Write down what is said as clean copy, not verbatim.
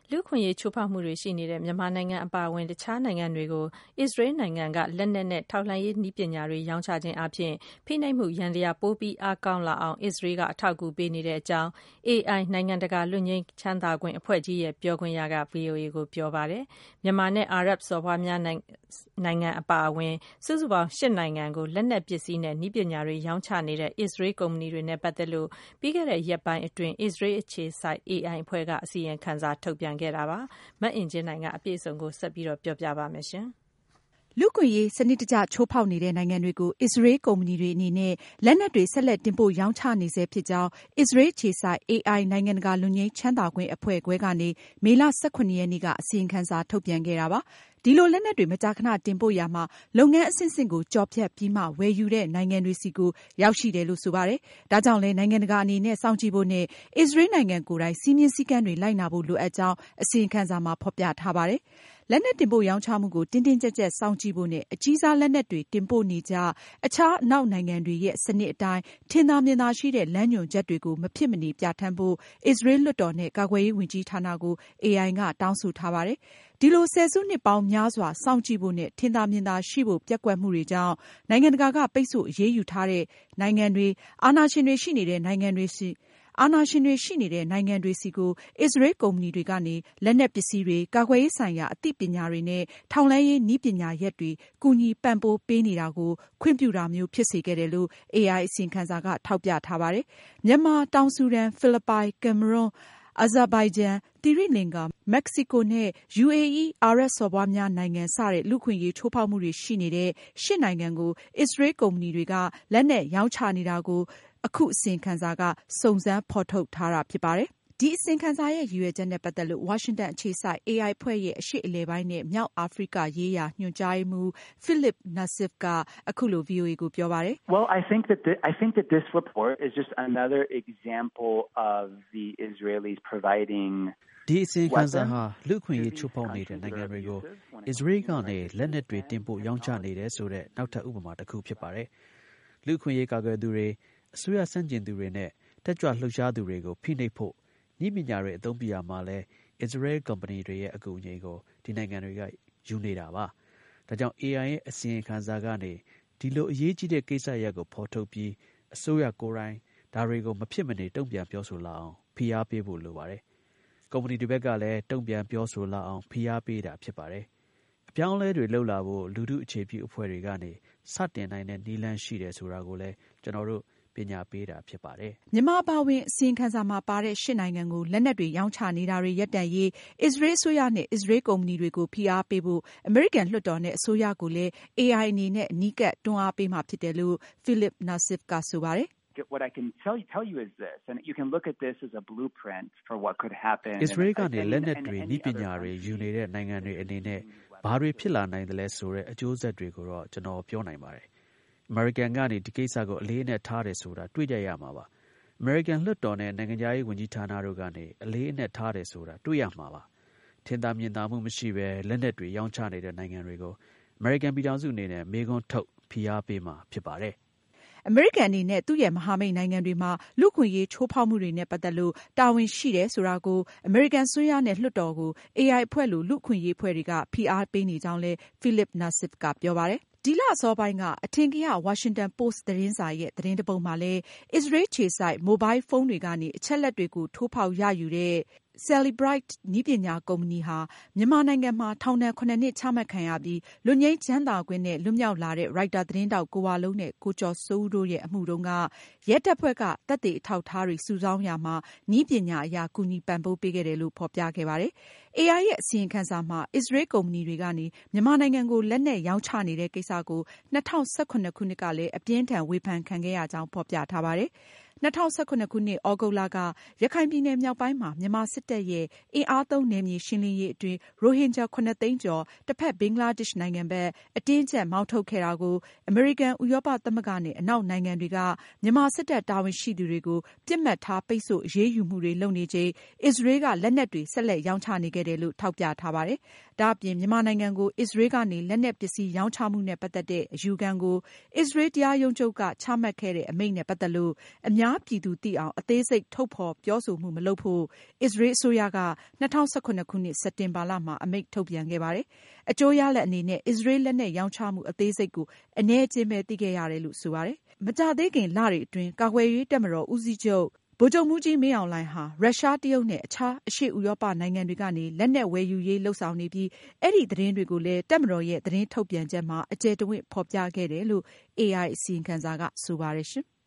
လူ့အခွင့်အရေးချိုးဖောက်မှုတွေရှိနေတဲ့မြန်မာနိုင်ငံအပါအဝင်တခြားနိုင်ငံတွေကိုအစ္စရေးနိုင်ငံကလက်နက်နဲ့ထောက်လှမ်းရေးနည်းပညာတွေရောင်းချခြင်းအပြင်ဖိနှိပ်မှုရန်တရားပိုပြီးအားကောင်းလာအောင်အစ္စရေးကအထောက်အကူပေးနေတဲ့အကြောင်း AI နိုင်ငံတကာလွတ်ငြိမ်းချမ်းသာခွင့်အဖွဲ့ကြီးရဲ့ပြောခွင့်ရက VOA ကိုပြောပါတယ်။မြန်မာနဲ့အာရပ်စော်ဘွားများနိုင်ငံအပါအဝင်စုစုပေါင်း8နိုင်ငံကိုလက်နက်ပစ္စည်းနဲ့နည်းပညာတွေရောင်းချနေတဲ့အစ္စရေးကုမ္ပဏီတွေနဲ့ပတ်သက်လို့ပြီးခဲ့တဲ့ရက်ပိုင်းအတွင်းအစ္စရေးအခြေစိုက် AI အဖွဲ့ကအစီရင်ခံစာထုတ်ပြန်ခဲ့တာပါ။မအင်ကြင်းနိုင်ကအပြည့်အစုံကိုဆက်ပြီးပြောပြပါမယ်ရှင်။လူ့အခွင့်အရေးစနစ်တကျချိုးဖောက်နေတဲ့နိုင်ငံတွေကိုအစ္စရေးကုမ္ပဏီတွေအနေနဲ့လက်နက်တွေဆက်လက်တင်ပို့ရောင်းချနေဆဲဖြစ်ကြောင်းအစ္စရေးအခြေစိုက် AI နိုင်ငံတကာလွတ်ငြိမ်းချမ်းသာခွင့်အဖွဲ့ခွဲကနေမေလ 18 ရက်နေ့ကအစီရင်ခံစာထုတ်ပြန်ခဲ့တာပါ။ဒီလိုလက်နက်တွေမကြာခဏတင်ပို့ရာမှာလုပ်ငန်းအဆင့်ဆင့်ကိုကျော်ဖြတ်ပြီးမှဝယ်ယူတဲ့နိုင်ငံတွေဆီကိုရောက်ရှိတယ်လို့ဆိုပါတယ်။ဒါကြောင့်လည်းနိုင်ငံတကာအနေနဲ့စောင့်ကြည့်ဖို့နဲ့အစ္စရေးနိုင်ငံကိုယ်တိုင်စည်းမျဉ်းစည်းကမ်းတွေလိုက်နာဖို့လိုအပ်ကြောင်းအစီရင်ခံစာမှာဖော်ပြထားပါတယ်။လက်နက်တင်ပို့ရောင်းချမှုကိုတင်းတင်းကျပ်ကျပ်စောင့်ကြည့်ဖို့နဲ့အကြီးစားလက်နက်တွေတင်ပို့နေကြအခြားအနောက်နိုင်ငံတွေရဲ့စနစ်အတိုင်းထင်သာမြင်သာရှိတဲ့လမ်းညွှန်ချက်တွေကိုမဖြစ်မနေပြဋ္ဌာန်းဖို့အစ္စရေးလွှတ်တော်နဲ့ကာကွယ်ရေးဝန်ကြီးဌာနကို AI ကတောင်းဆိုထားပါတယ်။ဒီလိုဆယ်စုနှစ်ပေါင်းများစွာစောင့်ကြည့်ဖို့နဲ့ထင်သာမြင်သာရှိဖို့ပျက်ကွက်မှုတွေကြောင့်နိုင်ငံတကာကပိတ်ဆို့အရေးယူထားတဲ့နိုင်ငံတွေအာဏာရှင်တွေရှိနေတဲ့နိုင်ငံတွေဆီကိုအစ္စရေးကုမ္ပဏီတွေကနေလက်နက်ပစ္စည်းတွေကာကွယ်ရေးဆိုင်ရာအသိပညာတွေနဲ့ထောက်လှမ်းရေးနည်းပညာရပ်တွေကူညီပံ့ပိုးပေးနေတာကိုခွင့်ပြုတာမျိုးဖြစ်စေခဲ့တယ်လို့ AI အစီရင်ခံစာကထောက်ပြထားပါတယ်။မြန်မာ၊တောင်ဆူဒန်၊ဖိလစ်ပိုင်၊ကင်မရွန်အာဇာဘိုင်ဂျန်၊သီရိလင်္ကာ၊မက္ကဆီကိုနဲ့ UAE အာရပ်စော်ဘွားများနိုင်ငံစတဲ့လူ့အခွင့်အရေးချိုးဖောက်မှုတွေရှိနေတဲ့8နိုင်ငံကိုအစ္စရေးကုမ္ပဏီတွေကလက်နက်ရောင်းချနေတာကိုအခုအစီရင်ခံစာကစုံစမ်းဖော်ထုတ်ထားတာဖြစ်ပါတယ်။ဒီအစီရင်ခံစာရဲ့ရည်ရွယ်ချက်နဲ့ပတ်သက်လို့ဝါရှင်တန်အခြေစိုက် AI အဖွဲ့ရဲ့အရှေ့အလယ်ပိုင်းနဲ့မြောက်အာဖရိကရေးရာညွှန်ကြားရေးမှူး Philip Nassif ကအခုလို VOA ကိုပြောပါတယ်။ Well, I think that this report is just another example of the Israelis providing ဒီအစီရင်ခံစာဟာလူ့အခွင့်အရေးချိုးဖောက်နေတဲ့နိုင်ငံတွေကိုအစ္စရေးကနေလက်နက်တွေတင်ပို့ရောင်းချနေတယ်ဆိုတဲ့နောက်ထပ်ဥပမာတစ်ခုဖြစ်ပါတယ်။လူ့အခွင့်အရေးကာကွယ်သူတွေအစိုးရဆန့်ကျင်သူတွေနဲ့တက်ကြွလှုပ်ရှားသူတွေကိုဖိနှိပ်ဖို့နည်းပညာတွေအသုံးပြုရမှာလဲအစ္စရေးကုမ္ပဏီတွေရဲ့အကူအညီကိုဒီနိုင်ငံတွေကယူနေတာပါ။ဒါကြောင့် AI ရဲ့အစီရင်ခံစာကနေဒီလိုအရေးကြီးတဲ့ကိစ္စရပ်ကိုဖော်ထုတ်ပြီးအစိုးရကိုယ်တိုင်ဒါတွေကိုမဖြစ်မနေတုံ့ပြန်ပြောဆိုလာအောင်ဖိအားပေးဖို့လိုပါတယ်။ကုမ္ပဏီတွေဘက်ကလည်းတုံ့ပြန်ပြောဆိုလာအောင်ဖိအားပေးတာဖြစ်ပါတယ်။အပြောင်းအလဲတွေလုပ်လာဖို့လူထုအခြေပြုအဖွဲ့တွေကနေစတင်နိုင်တဲ့နည်းလမ်းရှိတယ်ဆိုတာကိုလည်းကျွန်တော်တို့ပညာပေးတာဖြစ်ပါတယ်။မြန်မာအပါအဝင်အစီရင်ခံစာမှာပါတဲ့8နိုင်ငံကိုလက်နက်တွေရောင်းချနေတာတွေရပ်တန့်ရေးအစ္စရေးအစိုးရနဲ့အစ္စရေးကုမ္ပဏီတွေကိုဖိအားပေးဖို့အမေရိကန်လွှတ်တော်နဲ့အစိုးရကိုလည်း AI အနေနဲ့အနီးကပ်တွန်းအားပေးမှာဖြစ်တယ်လို့ Philip Nassif ကဆိုပါတယ်။ What I can tell you is this, and you can look at this as a blueprint for what could happen. အစ္စရေးကနေလက်နက်တွေနည်းပညာတွေယူနေတဲ့နိုင်ငံတွေအနေနဲ့ဘာတွေဖြစ်လာနိုင်တယ်လဲဆိုတဲ့အကျိုးဆက်တွေကိုတော့ကျွန်တော်ပြောနိုင်ပါတယ်။ အမေရိကန်ကနေဒီကိစ္စကိုအလေးအနက်ထားတယ်ဆိုတာတွေ့ကြရမှာပါ။အမေရိကန်လွှတ်တော်နဲ့နိုင်ငံခြားရေးဝန်ကြီးဌာနတို့ကနေအလေးအနက်ထားတယ်ဆိုတာတွေ့ရမှာပါ။ထင်သာမြင်သာမှုမရှိဘဲလက်နက်တွေရောင်းချနေတဲ့နိုင်ငံတွေကိုအမေရိကန်ပြည်ထောင်စုအနေနဲ့မေးခွန်းထုတ်ဖိအားပေးမှာဖြစ်ပါတယ်။အမေရိကန်အနေနဲ့သူ့ရဲ့မဟာမိတ်နိုင်ငံတွေမှာလူ့အခွင့်အရေးချိုးဖောက်မှုတွေနဲ့ပတ်သက်လို့တာဝန်ရှိတယ်ဆိုတာကိုအမေရိကန်အစိုးရနဲ့လွှတ်တော်ကို AI အဖွဲ့လိုလူ့အခွင့်အရေးအဖွဲ့တွေကဖိအားပေးနေကြောင်းလည်း Philip Nassif ကပြောပါတယ်။ဒီလအစောပိုင်းကအထင်ကရ Washington Post သတင်းစာရဲ့သတင်းတပုဒ်မှာလည်းအစ္စရေးအခြေစိုက်မိုဘိုင်းဖုန်းတွေကနေအချက်လက်တွေကိုထိုးဖောက်ရယူတဲ့Cellebrite နည်းပညာကုမ္ပဏီဟာမြန်မာနိုင်ငံမှာထောင်ဒဏ် 7 နှစ်ချမှတ်ခံရပြီးလွတ်ငြိမ်းချမ်းသာခွင့်နဲ့လွတ်မြောက်လာတဲ့ရိုက်တာသတင်းထောက်ကိုဝလုံးနဲ့ကိုကျော်စိုးဦးတို့ရဲ့အမှုတုန်းကရဲတပ်ဖွဲ့ကသက်သေအထောက်အထားတွေစုဆောင်းရာမှာနည်းပညာအရကူညီပံ့ပိုးပေးခဲ့တယ်လို့ဖော်ပြခဲ့ပါတယ်။ AI ရဲ့အစီရင်ခံစာမှာအစ္စရေးကုမ္ပဏီတွေကနေမြန်မာနိုင်ငံကိုလက်နက်ရောင်းချနေတဲ့ကိစ္စကို2018 ခုနှစ်ကလည်းအပြင်းထန်ဝေဖန်ခံခဲ့ရကြောင်းဖော်ပြထားပါတယ်။ 2017 ခုနှစ် သြဂုတ်လကရခိုင်ပြည်နယ်မြောက်ပိုင်းမှာမြန်မာစစ်တပ်ရဲ့အင်အားသုံးနယ်မြေရှင်းလင်းရေးအတွင်းရိုဟင်ဂျာ 7 သိန်းကျော်တဖက်ဘင်္ဂလားဒေ့ရှ်နိုင်ငံဘက်အတင်းအကျပ်မောင်းထုတ်ခဲ့တာကိုအမေရိကန်၊ဥရောပသမဂ္ဂနဲ့အနောက်နိုင်ငံတွေကမြန်မာစစ်တပ်တာဝန်ရှိသူတွေကိုပစ်မှတ်ထားပိတ်ဆို့အရေးယူမှုတွေလုပ်နေချိန်အစ္စရေးကလက်နက်တွေဆက်လက်ရောင်းချနေခဲ့တယ်လို့ထောက်ပြထားပါတယ်။ဒါအပြင်မြန်မာနိုင်ငံကိုအစ္စရေးကနေလက်နက်ပစ္စည်းရောင်းချမှုနဲ့ပတ်သက်တဲ့အယူခံကိုအစ္စရေးတရားရုံးချုပ်ကချမှတ်ခဲ့တဲ့အမိန့်နဲ့ပတ်သက်လို့အများများပြည်သူသိအောင်အသေးစိတ်ထုတ်ဖော်ပြောဆိုမှုမလုပ်ဖို့အစ္စရေးအစိုးရက2017ခုနှစ်စက်တင်ဘာလမှာအမိန့်ထုတ်ပြန်ခဲ့ပါတယ်။အကျိုးရလဒ်အနေနဲ့အစ္စရေးလက်နက်ရောင်းချမှုအသေးစိတ်ကိုအနည်းအကျဉ်းပဲသိခဲ့ရတယ်လို့ဆိုပါတယ်။မကြာသေးခင်လတွေအတွင်းကာကွယ်ရေးတပ်မတော်ဦးစီးချုပ်ဗိုလ်ချုပ်မှူးကြီးမင်းအောင်လှိုင်ဟာရုရှားတရုတ်နဲ့အခြားအရှေ့ဥရောပနိုင်ငံတွေကနေလက်နက်ဝယ်ယူရေးလှုပ်ဆောင်နေပြီးအဲ့ဒီသတင်းတွေကိုလည်းတပ်မတော်ရဲ့သတင်းထုတ်ပြန်ချက်မှာအကျယ်တဝင့်ဖော်ပြခဲ့တယ်လို့ AI အစီရင်ခံစာကဆိုပါတယ်ရှင်။